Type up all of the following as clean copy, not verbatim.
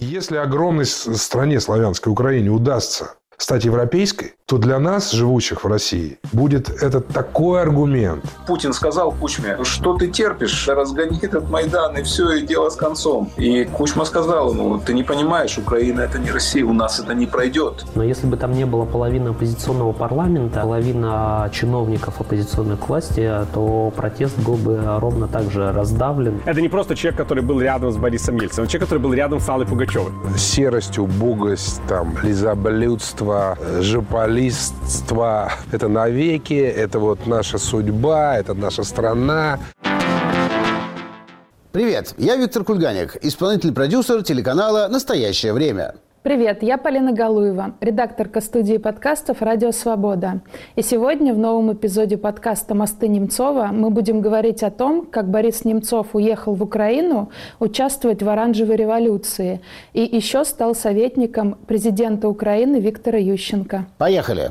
Если огромной стране славянской, Украине, удастся стать европейской, то для нас, живущих в России, будет это такой аргумент. Путин сказал Кучме, что ты терпишь, разгони этот Майдан, и все, и дело с концом. И Кучма сказал ему, ты не понимаешь, Украина это не Россия, у нас это не пройдет. Но если бы там не было половины оппозиционного парламента, половина чиновников оппозиционной к власти, то протест был бы ровно так же раздавлен. Это не просто человек, который был рядом с Борисом Ельциным, человек, который был рядом с Аллой Пугачевой. Серость, убогость, лизоблюдство, жополистство – это навеки, это вот наша судьба, это наша страна. Привет, я Виктор Кульганик, исполнительный продюсер телеканала «Настоящее время». Привет, я Полина Галуева, редакторка студии подкастов «Радио Свобода». И сегодня в новом эпизоде подкаста «Мосты Немцова» мы будем говорить о том, как Борис Немцов уехал в Украину участвовать в оранжевой революции и еще стал советником президента Украины Виктора Ющенко. Поехали!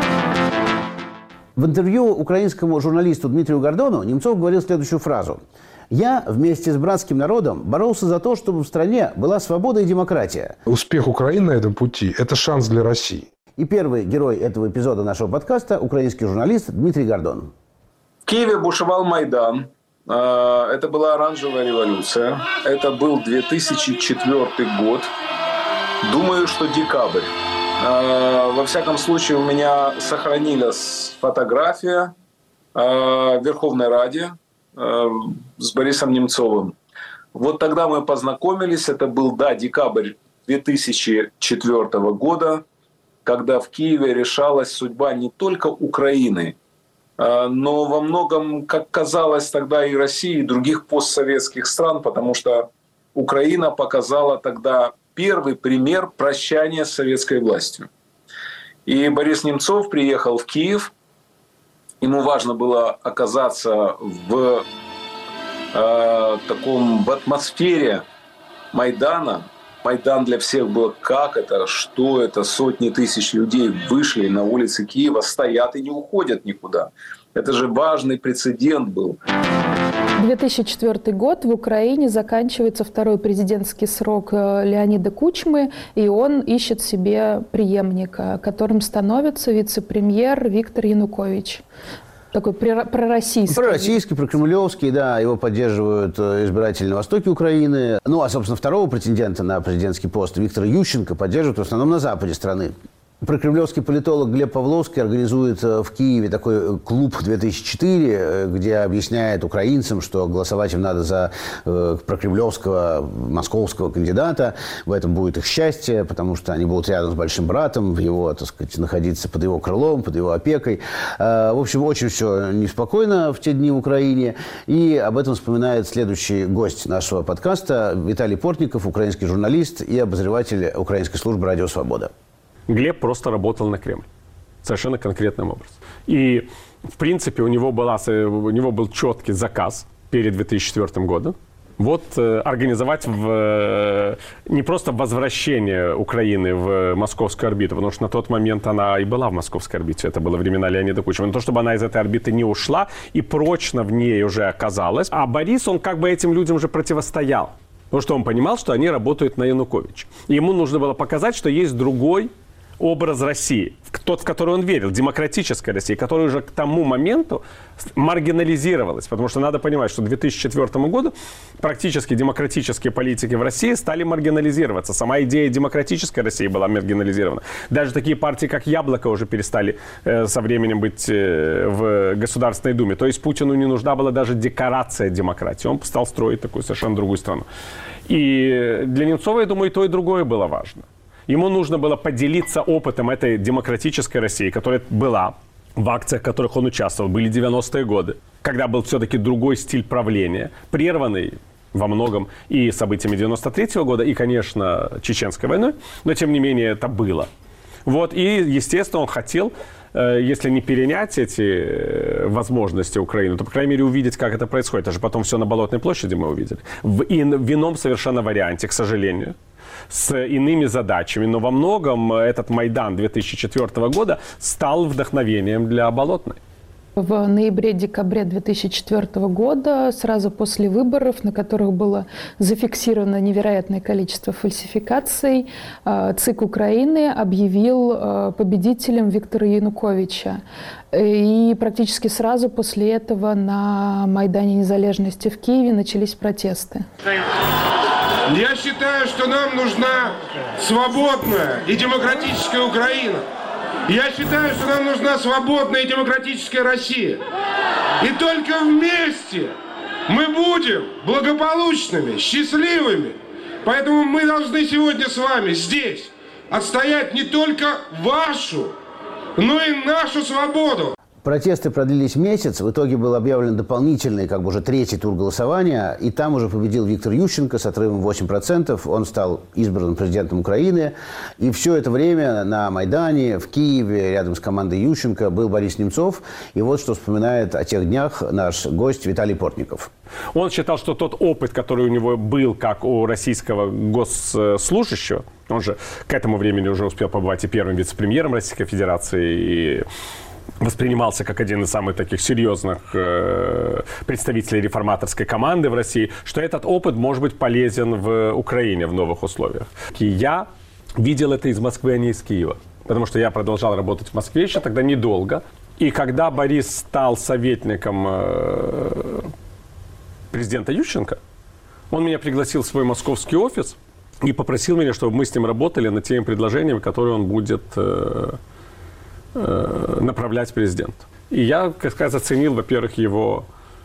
В интервью украинскому журналисту Дмитрию Гордону Немцов говорил следующую фразу. «Я вместе с братским народом боролся за то, чтобы в стране была свобода и демократия». Успех Украины на этом пути – это шанс для России. И первый герой этого эпизода нашего подкаста – украинский журналист Дмитрий Гордон. В Киеве бушевал Майдан. Это была оранжевая революция. Это был 2004 год. Думаю, что декабрь. Во всяком случае, у меня сохранилась фотография в Верховной Раде с Борисом Немцовым. Вот тогда мы познакомились. Это был, декабрь 2004 года, когда в Киеве решалась судьба не только Украины, но во многом, как казалось тогда, и России, и других постсоветских стран, потому что Украина показала тогда первый пример прощания с советской властью. И Борис Немцов приехал в Киев. Ему важно было оказаться в атмосфере Майдана. Майдан для всех был как это, что это, сотни тысяч людей вышли на улицы Киева, стоят и не уходят никуда. Это же важный прецедент был. 2004 год, в Украине заканчивается второй президентский срок Леонида Кучмы, и он ищет себе преемника, которым становится вице-премьер Виктор Янукович. Такой пророссийский. Пророссийский, прокремлевский, да, его поддерживают избиратели на востоке Украины. Ну, а, собственно, второго претендента на президентский пост Виктора Ющенко поддерживают в основном на западе страны. Прокремлевский политолог Глеб Павловский организует в Киеве такой клуб 2004, где объясняет украинцам, что голосовать им надо за прокремлевского московского кандидата. В этом будет их счастье, потому что они будут рядом с большим братом, в его, так сказать, находиться под его крылом, под его опекой. В общем, очень все неспокойно в те дни в Украине. И об этом вспоминает следующий гость нашего подкаста Виталий Портников, украинский журналист и обозреватель украинской службы «Радио Свобода». Глеб просто работал на Кремль. Совершенно конкретным образом. И, в принципе, у него был четкий заказ перед 2004 годом. Вот организовать не просто возвращение Украины в московскую орбиту, потому что на тот момент она и была в московской орбите. Это было времена Леонида Кучмы. Но то, чтобы она из этой орбиты не ушла и прочно в ней уже оказалась. А Борис, он как бы этим людям же противостоял. Потому что он понимал, что они работают на Януковича. И ему нужно было показать, что есть другой образ России, тот, в который он верил, демократическая Россия, которая уже к тому моменту маргинализировалась. Потому что надо понимать, что к 2004 году практически демократические политики в России стали маргинализироваться. Сама идея демократической России была маргинализирована. Даже такие партии, как «Яблоко», уже перестали со временем быть в Государственной Думе. То есть Путину не нужна была даже декорация демократии. Он стал строить такую совершенно другую страну. И для Немцова, я думаю, и то, и другое было важно. Ему нужно было поделиться опытом этой демократической России, которая была в акциях, в которых он участвовал. Были 90-е годы, когда был все-таки другой стиль правления, прерванный во многом и событиями 93-го года, и, конечно, Чеченской войной. Но, тем не менее, это было. Вот, и, естественно, он хотел, если не перенять эти возможности Украины, то, по крайней мере, увидеть, как это происходит. Это же потом все на Болотной площади мы увидели. В ином совершенно варианте, к сожалению, с иными задачами. Но во многом этот Майдан 2004 года стал вдохновением для Болотной. в ноябре-декабре 2004 года, сразу после выборов, на которых было зафиксировано невероятное количество фальсификаций, ЦИК Украины объявил победителем Виктора Януковича. И практически сразу после этого на Майдане Незалежности в Киеве начались протесты. Я считаю, что нам нужна свободная и демократическая Украина. Я считаю, что нам нужна свободная и демократическая Россия. И только вместе мы будем благополучными, счастливыми. Поэтому мы должны сегодня с вами здесь отстоять не только вашу, но и нашу свободу. Протесты продлились месяц. В итоге был объявлен дополнительный, уже третий тур голосования. И там уже победил Виктор Ющенко с отрывом 8%. Он стал избранным президентом Украины. И все это время на Майдане, в Киеве, рядом с командой Ющенко, был Борис Немцов. И вот что вспоминает о тех днях наш гость Виталий Портников. Он считал, что тот опыт, который у него был, как у российского госслужащего, он же к этому времени уже успел побывать и первым вице-премьером Российской Федерации, и воспринимался как один из самых таких серьезных представителей реформаторской команды в России, что этот опыт может быть полезен в Украине в новых условиях. И я видел это из Москвы, а не из Киева. Потому что я продолжал работать в Москве еще тогда недолго. И когда Борис стал советником президента Ющенко, он меня пригласил в свой московский офис и попросил меня, чтобы мы с ним работали над теми предложениями, которые он будет направлять президенту. И я, как сказать, оценил, во-первых, его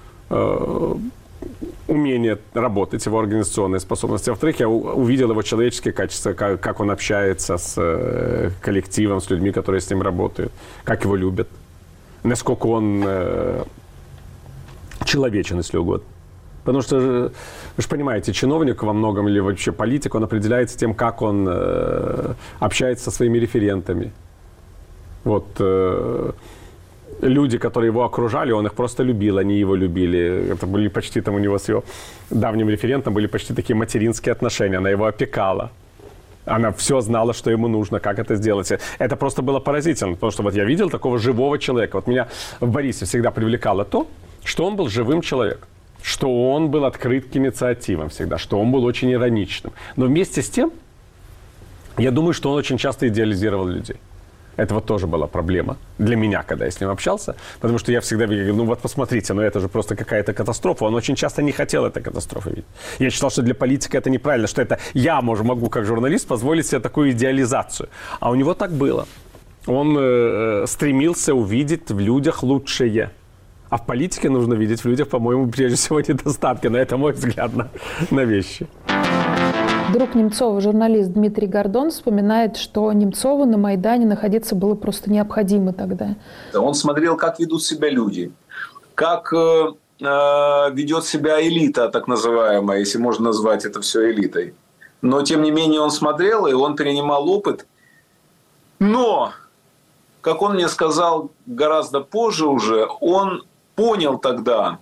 умение работать, его организационные способности. Во-вторых, я увидел его человеческие качества, как он общается с коллективом, с людьми, которые с ним работают, как его любят, насколько он человечен, если угодно. Потому что, вы же понимаете, чиновник во многом или вообще политик, он определяется тем, как он общается со своими референтами. Вот люди, которые его окружали, он их просто любил, они его любили. Это были почти там у него с его давним референтом были почти такие материнские отношения. Она его опекала. Она все знала, что ему нужно, как это сделать. Это просто было поразительно, потому что вот я видел такого живого человека. Вот меня в Борисе всегда привлекало то, что он был живым человеком, что он был открыт к инициативам всегда, что он был очень ироничным. Но вместе с тем, я думаю, что он очень часто идеализировал людей. Это вот тоже была проблема для меня, когда я с ним общался, потому что я всегда видел, вот посмотрите, это же просто какая-то катастрофа. Он очень часто не хотел этой катастрофы видеть. Я считал, что для политика это неправильно, что это я могу как журналист позволить себе такую идеализацию. А у него так было. Он стремился увидеть в людях лучшее. А в политике нужно видеть в людях, по-моему, прежде всего недостатки. Но это мой взгляд на вещи. Друг Немцова, журналист Дмитрий Гордон, вспоминает, что Немцову на Майдане находиться было просто необходимо тогда. Он смотрел, как ведут себя люди, как ведет себя элита, так называемая, если можно назвать это все элитой. Но, тем не менее, он смотрел, и он перенимал опыт. Но, как он мне сказал гораздо позже уже, он понял тогда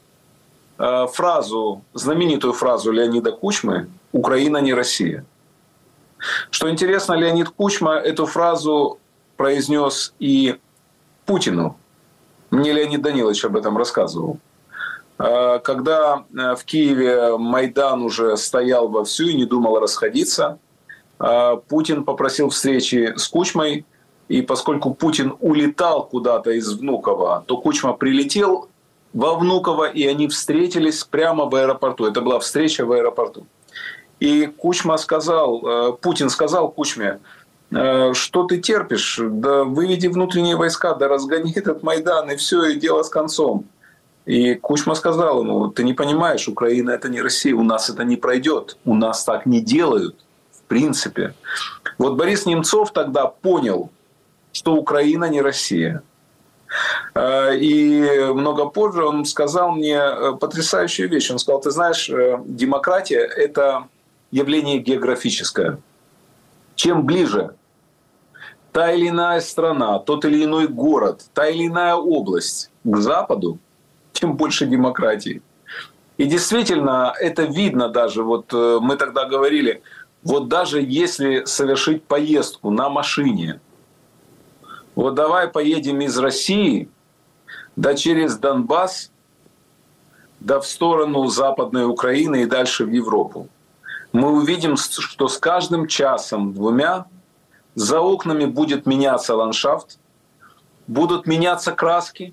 знаменитую фразу Леонида Кучмы «Украина не Россия». Что интересно, Леонид Кучма эту фразу произнес и Путину. Мне Леонид Данилович об этом рассказывал. Когда в Киеве Майдан уже стоял вовсю и не думал расходиться, Путин попросил встречи с Кучмой. И поскольку Путин улетал куда-то из Внуково, то Кучма прилетел во Внуково, и они встретились прямо в аэропорту. Это была встреча в аэропорту. И Путин сказал Кучме: что ты терпишь? Да выведи внутренние войска, да разгони этот Майдан, и все, и дело с концом. И Кучма сказал ему: ты не понимаешь, Украина — это не Россия, у нас это не пройдет, у нас так не делают, в принципе. Вот Борис Немцов тогда понял, что Украина не Россия. И много позже он сказал мне потрясающую вещь. Он сказал: ты знаешь, демократия — это явление географическое. Чем ближе та или иная страна, тот или иной город, та или иная область к Западу, тем больше демократии. И действительно, это видно даже. Вот мы тогда говорили, вот даже если совершить поездку на машине, вот давай поедем из России да через Донбасс, да в сторону Западной Украины и дальше в Европу, мы увидим, что с каждым часом-двумя за окнами будет меняться ландшафт, будут меняться краски.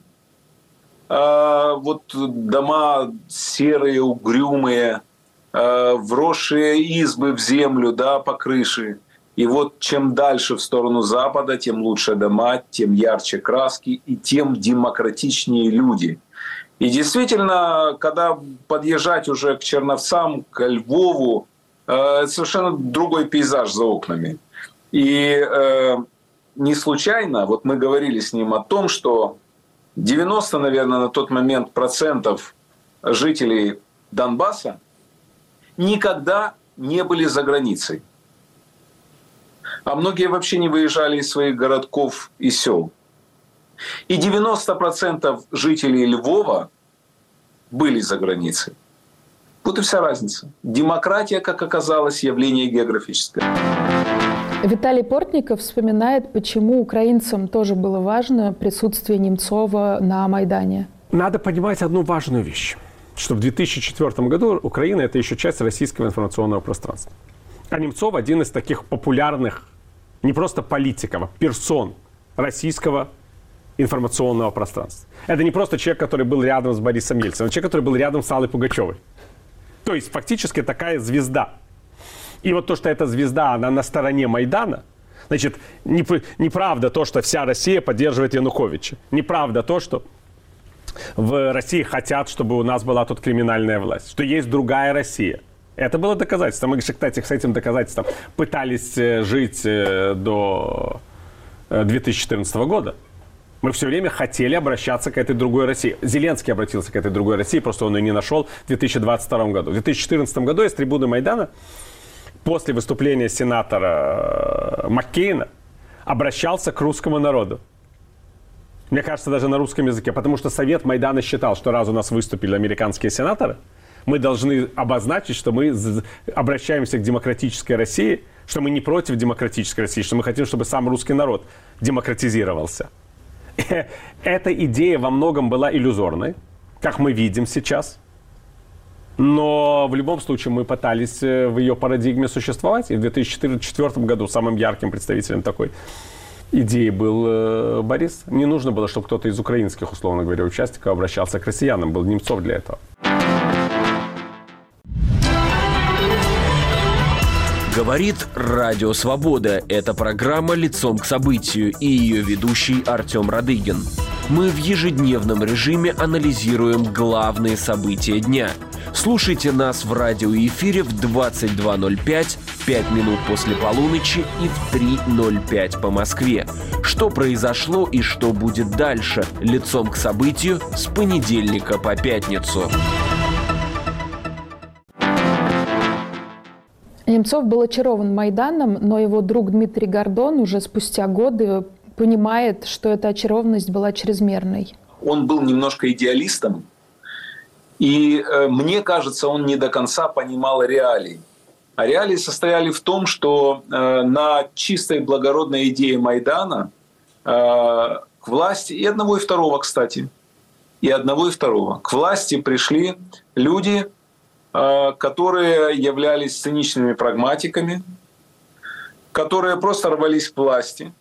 Вот дома серые, угрюмые, вросшие избы в землю, да, по крыше. И вот чем дальше в сторону Запада, тем лучше дома, тем ярче краски и тем демократичнее люди. И действительно, когда подъезжать уже к Черновцам, к Львову, совершенно другой пейзаж за окнами. И не случайно, вот мы говорили с ним о том, что 90, наверное, на тот момент процентов жителей Донбасса никогда не были за границей. А многие вообще не выезжали из своих городков и сел. И 90% жителей Львова были за границей. Вот и вся разница. Демократия, как оказалось, явление географическое. Виталий Портников вспоминает, почему украинцам тоже было важно присутствие Немцова на Майдане. Надо понимать одну важную вещь, что в 2004 году Украина – это еще часть российского информационного пространства. А Немцов – один из таких популярных, не просто политиков, а персон российского информационного пространства. Это не просто человек, который был рядом с Борисом Ельциным, а человек, который был рядом с Аллой Пугачевой. То есть фактически такая звезда. И вот то, что эта звезда, она на стороне Майдана, значит, неправда то, что вся Россия поддерживает Януковича. Неправда то, что в России хотят, чтобы у нас была тут криминальная власть. Что есть другая Россия. Это было доказательство. Мы, кстати, с этим доказательством пытались жить до 2014 года. Мы все время хотели обращаться к этой другой России. Зеленский обратился к этой другой России, просто он ее не нашел в 2022 году. В 2014 году из трибуны Майдана после выступления сенатора Маккейна обращался к русскому народу. Мне кажется, даже на русском языке. Потому что Совет Майдана считал, что раз у нас выступили американские сенаторы, мы должны обозначить, что мы обращаемся к демократической России, что мы не против демократической России, что мы хотим, чтобы сам русский народ демократизировался. Эта идея во многом была иллюзорной, как мы видим сейчас. Но в любом случае мы пытались в ее парадигме существовать. И в 2004 году самым ярким представителем такой идеи был Борис. Не нужно было, чтобы кто-то из украинских, условно говоря, участников обращался к россиянам. Был Немцов для этого. Говорит Радио Свобода. Это программа «Лицом к событию» и ее ведущий Артем Радыгин. Мы в ежедневном режиме анализируем главные события дня. Слушайте нас в радиоэфире в 22:05, 5 минут после полуночи и в 3:05 по Москве. Что произошло и что будет дальше? Лицом к событию с понедельника по пятницу. Немцов был очарован Майданом, но его друг Дмитрий Гордон уже спустя годы понимает, что эта очарованность была чрезмерной. Он был немножко идеалистом, и мне кажется, он не до конца понимал реалии. А реалии состояли в том, что на чистой благородной идее Майдана к власти, и одного, и второго, кстати, к власти пришли люди, которые являлись циничными прагматиками, которые просто рвались к власти,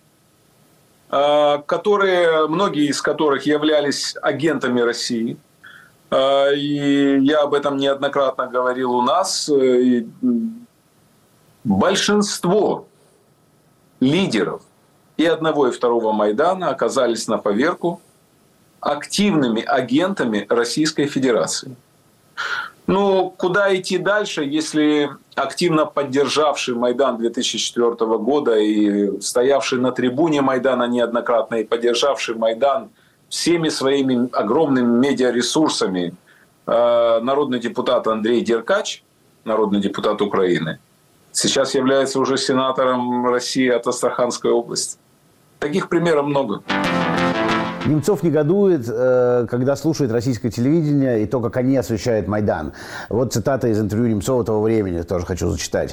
многие из которых являлись агентами России. И я об этом неоднократно говорил у нас. И большинство лидеров и одного, и второго Майдана оказались на поверку активными агентами Российской Федерации. Ну, куда идти дальше, если активно поддержавший Майдан 2004 года и стоявший на трибуне Майдана неоднократно и поддержавший Майдан всеми своими огромными медиаресурсами народный депутат Андрей Деркач, народный депутат Украины, сейчас является уже сенатором России от Астраханской области. Таких примеров много. Немцов негодует, когда слушает российское телевидение и то, как они освещают Майдан. Вот цитата из интервью Немцова того времени, тоже хочу зачитать.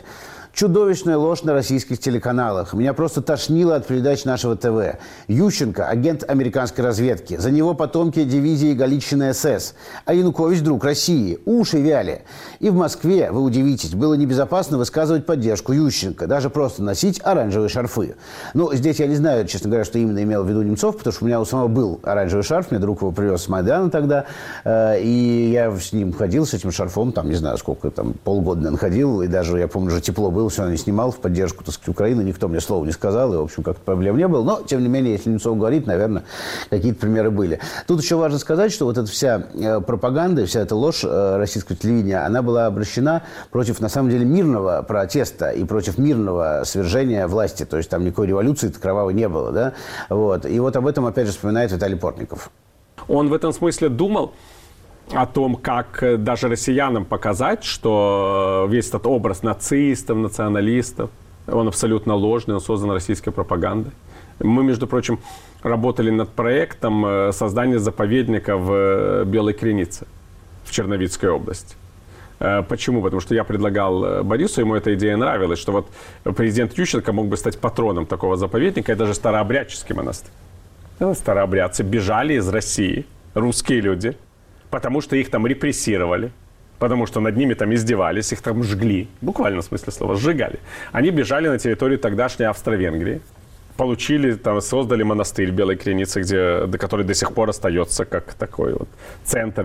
Чудовищная ложь на российских телеканалах. Меня просто тошнило от передач нашего ТВ. Ющенко – агент американской разведки. За него потомки дивизии Галичина СС. А Янукович – друг России. Уши вяли. И в Москве, вы удивитесь, было небезопасно высказывать поддержку Ющенко. Даже просто носить оранжевые шарфы. Ну, здесь я не знаю, честно говоря, что именно имел в виду Немцов, потому что у меня у самого был оранжевый шарф. Мне друг его привез с Майдана тогда. И я с ним ходил, с этим шарфом, там, не знаю, сколько, там, полгода, наверное, ходил. И даже, я помню, уже тепло было, все, не снимал в поддержку, так сказать, Украины. Никто мне слова не сказал, и, в общем, как-то проблем не было. Но, тем не менее, если Немцов говорит, наверное, какие-то примеры были. Тут еще важно сказать, что вот эта вся пропаганда, вся эта ложь российского телевидения, она была обращена против, на самом деле, мирного протеста и против мирного свержения власти. То есть там никакой революции кровавой не было, да? Вот. И вот об этом, опять же, вспоминает Виталий Портников. Он в этом смысле думал о том, как даже россиянам показать, что весь этот образ нацистов, националистов, он абсолютно ложный, он создан российской пропагандой. Мы, между прочим, работали над проектом создания заповедника в Белой Кренице, в Черновицкой области. Почему? Потому что я предлагал Борису, ему эта идея нравилась, что вот президент Ющенко мог бы стать патроном такого заповедника, и даже старообрядческий монастырь. Старообрядцы бежали из России, русские люди, потому что их там репрессировали, потому что над ними там издевались, их там жгли, буквально в смысле слова, сжигали. Они бежали на территорию тогдашней Австро-Венгрии, получили, там, создали монастырь в Белой Кренице, который до сих пор остается как такой вот центр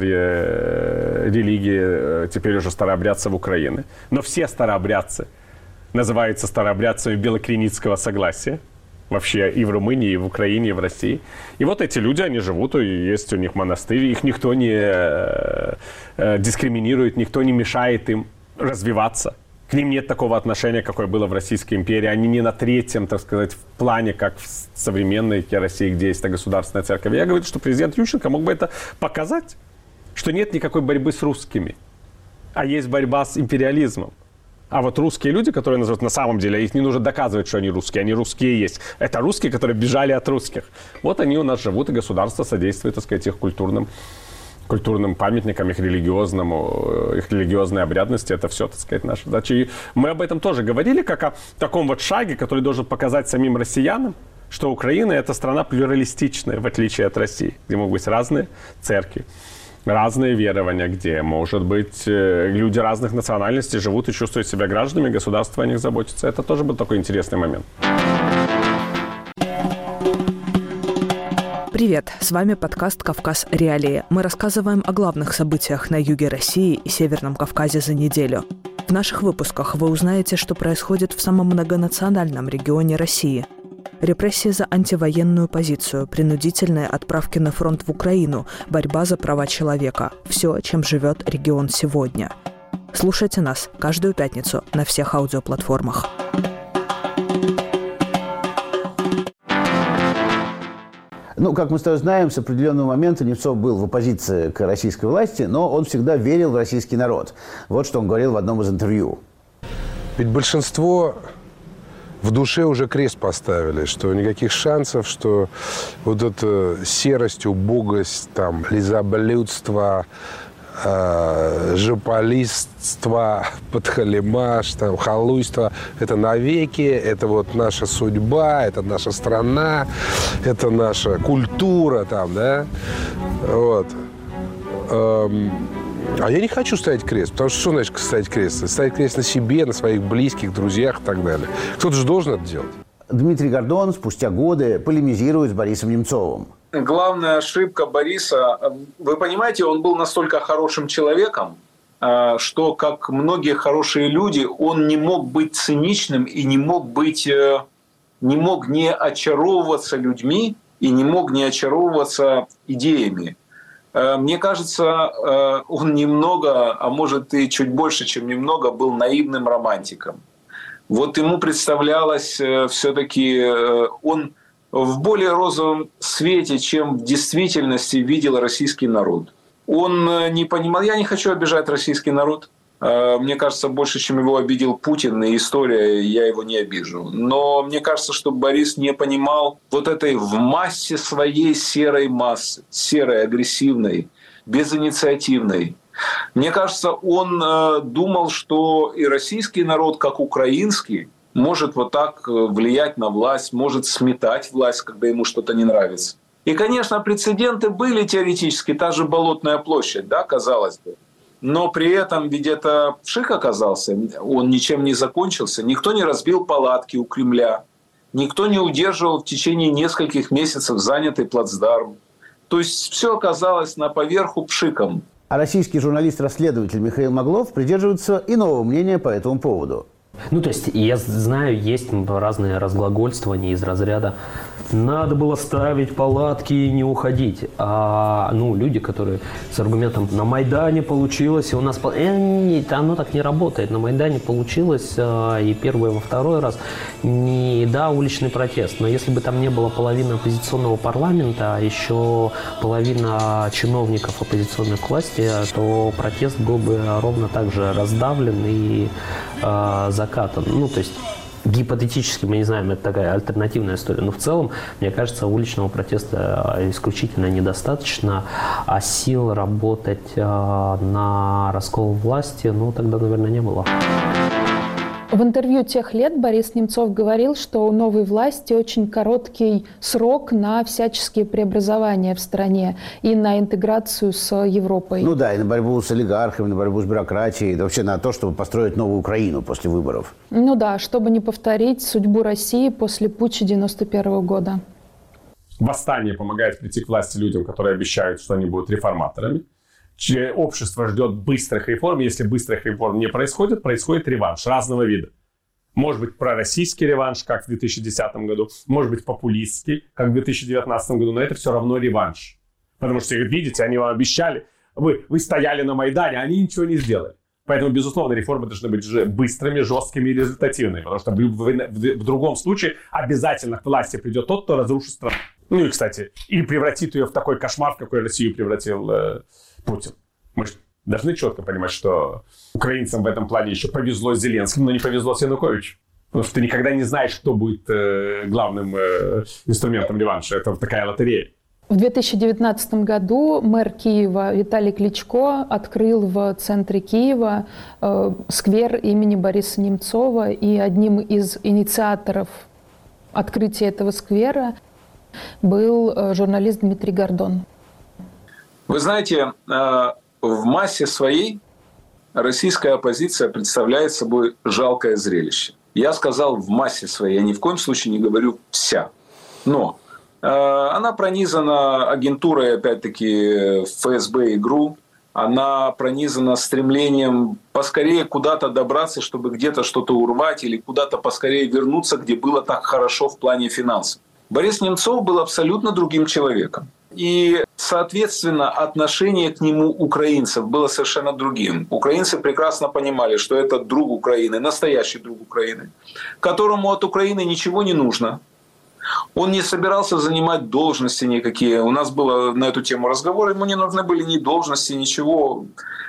религии, теперь уже старообрядцев Украины. Но все старообрядцы называются старообрядцами Белокреницкого согласия. Вообще и в Румынии, и в Украине, и в России. И вот эти люди, они живут, и есть у них монастырь, их никто не дискриминирует, никто не мешает им развиваться. К ним нет такого отношения, какое было в Российской империи. Они не на третьем, так сказать, в плане, как в современной России, где есть государственная церковь. Я говорю, что президент Ющенко мог бы это показать, что нет никакой борьбы с русскими, а есть борьба с империализмом. А вот русские люди, которые называют, на самом деле, их не нужно доказывать, что они русские есть. Это русские, которые бежали от русских. Вот они у нас живут, и государство содействует, так сказать, их культурным памятникам, их религиозной обрядности. Это все, так сказать, наша задача. И мы об этом тоже говорили, как о таком вот шаге, который должен показать самим россиянам, что Украина – это страна плюралистичная, в отличие от России, где могут быть разные церкви, разные верования, где, может быть, люди разных национальностей живут и чувствуют себя гражданами, государство о них заботится. Это тоже был такой интересный момент. Привет, с вами подкаст «Кавказ. Реалии». Мы рассказываем о главных событиях на юге России и Северном Кавказе за неделю. В наших выпусках вы узнаете, что происходит в самом многонациональном регионе России. Репрессии за антивоенную позицию, принудительные отправки на фронт в Украину, борьба за права человека. Все, чем живет регион сегодня. Слушайте нас каждую пятницу на всех аудиоплатформах. Ну, как мы с тобой знаем, с определенного момента Немцов был в оппозиции к российской власти, но он всегда верил в российский народ. Вот что он говорил в одном из интервью. Ведь большинство в душе уже крест поставили, что никаких шансов, что вот эта серость, убогость, там, лизоблюдство, жополистство, подхалимаш, там, халуйство – это навеки, это вот наша судьба, это наша страна, это наша культура, там, да, вот. А я не хочу ставить крест, потому что значит ставить крест? Ставить крест на себе, на своих близких, друзьях и так далее. Кто-то же должен это делать. Дмитрий Гордон спустя годы полемизирует с Борисом Немцовым. Главная ошибка Бориса, вы понимаете, он был настолько хорошим человеком, что, как многие хорошие люди, он не мог быть циничным и не мог не очаровываться людьми и не мог не очаровываться идеями. Мне кажется, он немного, а может и чуть больше, чем немного, был наивным романтиком. Вот ему представлялось все-таки, он в более розовом свете, чем в действительности видел российский народ. Он не понимал, я не хочу обижать российский народ. Мне кажется, больше, чем его обидел Путин и история, я его не обижу. Но мне кажется, что Борис не понимал вот этой в массе своей серой массы, серой, агрессивной, безинициативной, Мне кажется, он думал, что и российский народ, как украинский, может вот так влиять на власть, может сметать власть, когда ему что-то не нравится. И, конечно, прецеденты были теоретически, та же Болотная площадь, да, казалось бы. Но при этом ведь это пшик оказался, он ничем не закончился, никто не разбил палатки у Кремля, никто не удерживал в течение нескольких месяцев занятый плацдарм. То есть все оказалось на поверху пшиком. А российский журналист-расследователь Михаил Моглов придерживается иного мнения по этому поводу. Ну, то есть, я знаю, есть разные разглагольствования из разряда «надо было ставить палатки и не уходить». А, люди, которые с аргументом «на Майдане получилось, и у нас…» Нет, оно так не работает. На Майдане получилось и первый, и во второй раз. Да, уличный протест. Но если бы там не было половины оппозиционного парламента, а еще половина чиновников оппозиционной к власти, то протест был бы ровно так же раздавлен и закатан. То есть гипотетически, мы не знаем, это такая альтернативная история, но в целом, мне кажется, уличного протеста исключительно недостаточно, а сил работать на раскол власти, тогда, наверное, не было. В интервью «Тех лет» Борис Немцов говорил, что у новой власти очень короткий срок на всяческие преобразования в стране и на интеграцию с Европой. И на борьбу с олигархами, на борьбу с бюрократией, вообще на то, чтобы построить новую Украину после выборов. Чтобы не повторить судьбу России после путча 1991 года. Восстание помогает прийти к власти людям, которые обещают, что они будут реформаторами. Общество ждет быстрых реформ. Если быстрых реформ не происходит, происходит реванш разного вида. Может быть, пророссийский реванш, как в 2010 году. Может быть, популистский, как в 2019 году. Но это все равно реванш. Потому что, видите, они вам обещали. Вы стояли на Майдане, а они ничего не сделали. Поэтому, безусловно, реформы должны быть быстрыми, жесткими и результативными. Потому что в другом случае обязательно к власти придет тот, кто разрушит страну. И, кстати, или превратит ее в такой кошмар, в какой Россию превратил Путин. Мы должны четко понимать, что украинцам в этом плане еще повезло с Зеленским, но не повезло с Януковичем. Потому что ты никогда не знаешь, кто будет главным инструментом реванша. Это такая лотерея. В 2019 году мэр Киева Виталий Кличко открыл в центре Киева сквер имени Бориса Немцова. И одним из инициаторов открытия этого сквера был журналист Дмитрий Гордон. Вы знаете, в массе своей российская оппозиция представляет собой жалкое зрелище. Я сказал в массе своей, я ни в коем случае не говорю вся. Но она пронизана агентурой, опять-таки, ФСБ и ГРУ. Она пронизана стремлением поскорее куда-то добраться, чтобы где-то что-то урвать, или куда-то поскорее вернуться, где было так хорошо в плане финансов. Борис Немцов был абсолютно другим человеком. И, соответственно, отношение к нему украинцев было совершенно другим. Украинцы прекрасно понимали, что это друг Украины, настоящий друг Украины, которому от Украины ничего не нужно. Он не собирался занимать должности никакие. У нас был на эту тему разговор, ему не нужны были ни должности, ничего.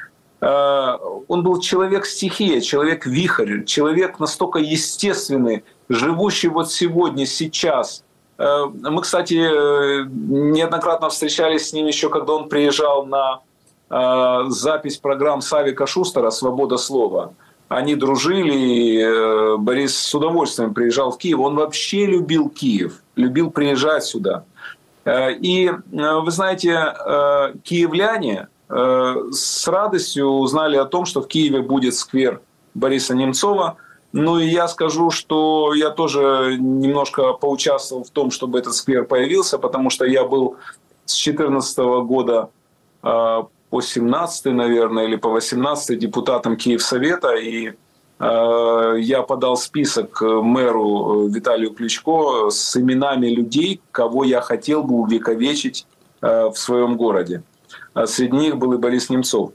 Он был человек-стихия, человек-вихрь, человек настолько естественный, живущий вот сегодня, сейчас. Мы, кстати, неоднократно встречались с ним еще, когда он приезжал на запись программ Савика Шустера «Свобода слова». Они дружили, и Борис с удовольствием приезжал в Киев. Он вообще любил Киев, любил приезжать сюда. И, вы знаете, киевляне с радостью узнали о том, что в Киеве будет сквер Бориса Немцова. Ну и я скажу, что я тоже немножко поучаствовал в том, чтобы этот сквер появился, потому что я был с 2014 года по 17, наверное, или по 18 депутатом Киевсовета, и я подал список мэру Виталию Кличко с именами людей, кого я хотел бы увековечить в своем городе. Среди них был и Борис Немцов.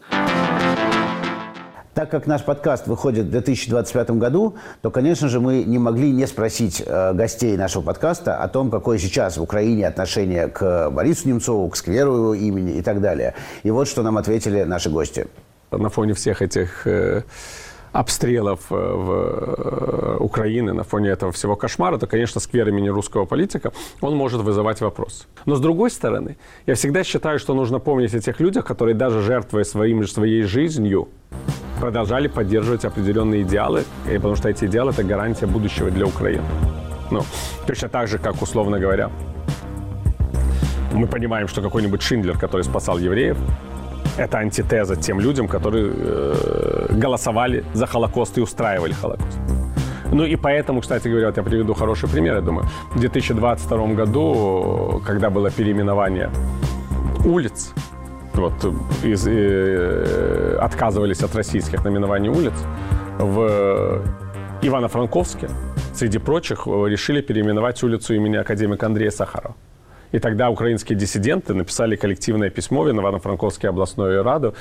Так как наш подкаст выходит в 2025 году, то, конечно же, мы не могли не спросить гостей нашего подкаста о том, какое сейчас в Украине отношение к Борису Немцову, к скверу его имени и так далее. И вот что нам ответили наши гости. На фоне всех этих обстрелов в Украины, на фоне этого всего кошмара, то, конечно, сквер имени русского политика, он может вызывать вопрос. Но, с другой стороны, я всегда считаю, что нужно помнить о тех людях, которые даже жертвуя своей жизнью, продолжали поддерживать определенные идеалы, потому что эти идеалы – это гарантия будущего для Украины. Ну, точно так же, как, условно говоря, мы понимаем, что какой-нибудь Шиндлер, который спасал евреев, это антитеза тем людям, которые голосовали за Холокост и устраивали Холокост. Ну и поэтому, кстати говоря, вот я приведу хороший пример, я думаю. В 2022 году, когда было переименование улиц, вот, отказывались от российских наименований улиц, в Ивано-Франковске, среди прочих, решили переименовать улицу имени академика Андрея Сахарова. И тогда украинские диссиденты написали коллективное письмо в Ивано-Франковскую областную раду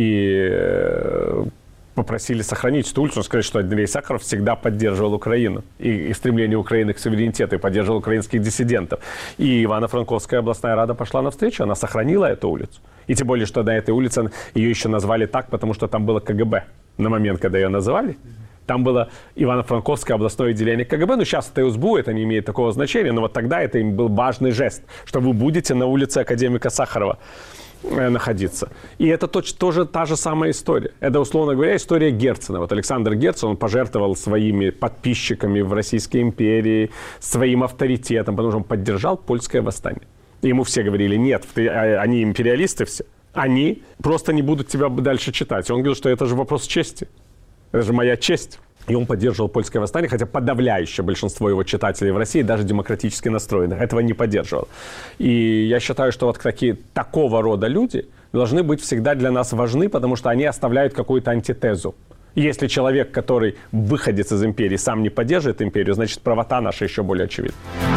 и попросили сохранить эту улицу, сказать, что Андрей Сахаров всегда поддерживал Украину и стремление Украины к суверенитету, и поддерживал украинских диссидентов. И Ивано-Франковская областная рада пошла навстречу, она сохранила эту улицу. И тем более, что на этой улице ее еще назвали так, потому что там было КГБ на момент, когда ее называли. Там было Ивано-Франковское областное отделение КГБ. Ну, сейчас это СБУ, это не имеет такого значения, но вот тогда это им был важный жест, что вы будете на улице академика Сахарова находиться. И это тоже та же самая история. Это, условно говоря, история Герцена. Вот Александр Герцен, он пожертвовал своими подписчиками в Российской империи, своим авторитетом, потому что он поддержал польское восстание. И ему все говорили, нет, они империалисты все, они просто не будут тебя дальше читать. И он говорил, что это же вопрос чести. Это же моя честь. И он поддерживал польское восстание, хотя подавляющее большинство его читателей в России, даже демократически настроенных, этого не поддерживало. И я считаю, что вот такого рода люди должны быть всегда для нас важны, потому что они оставляют какую-то антитезу. Если человек, который выходец из империи, сам не поддерживает империю, значит, правота наша еще более очевидна.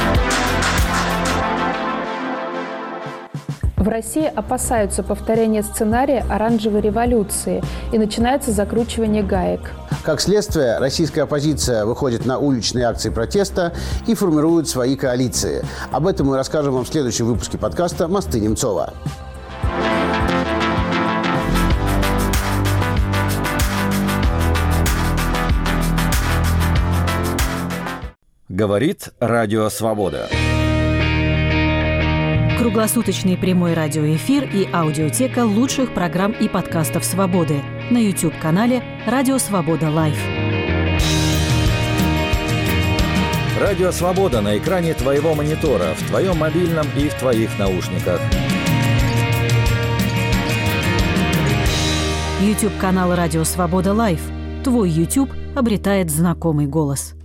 В России опасаются повторения сценария оранжевой революции и начинается закручивание гаек. Как следствие, российская оппозиция выходит на уличные акции протеста и формирует свои коалиции. Об этом мы расскажем вам в следующем выпуске подкаста «Мосты Немцова». Говорит Радио Свобода. Круглосуточный прямой радиоэфир и аудиотека лучших программ и подкастов «Свободы» на YouTube-канале «Радио Свобода Лайв». Радио Свобода на экране твоего монитора, в твоем мобильном и в твоих наушниках. YouTube-канал «Радио Свобода Лайв». Твой YouTube обретает знакомый голос.